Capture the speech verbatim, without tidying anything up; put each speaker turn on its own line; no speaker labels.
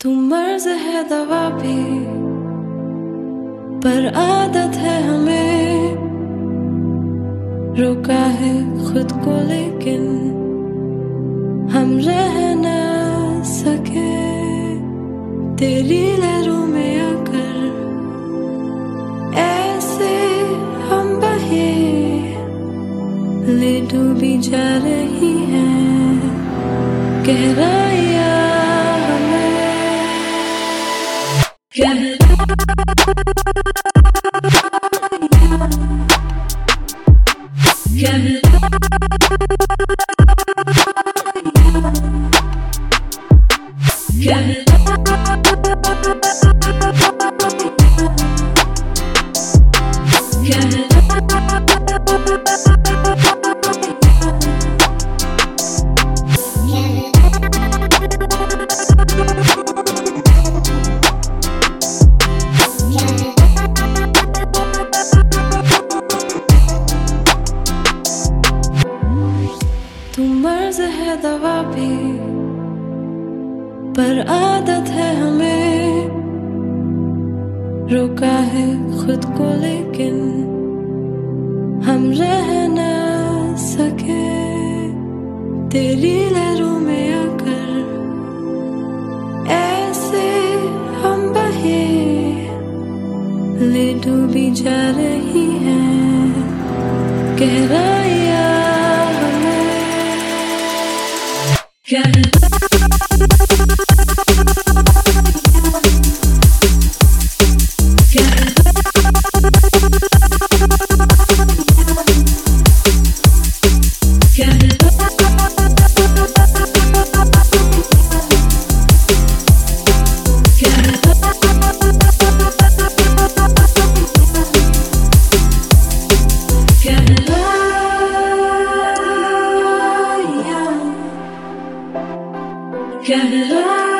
तू मर्ज है दवा भी, पर आदत है हमें रोका है खुद को, लेकिन हम रह न सके। तेरी लहरों में आकर ऐसे हम बहे, ले डूबी जा रही है गहराइयां है दवा भी, पर आदत है हमें रोका है खुद को, लेकिन हम रह न सके। तेरी लहरों में आकर ऐसे हम बहे, ले डूबी जा रही है गहराइयां Canada.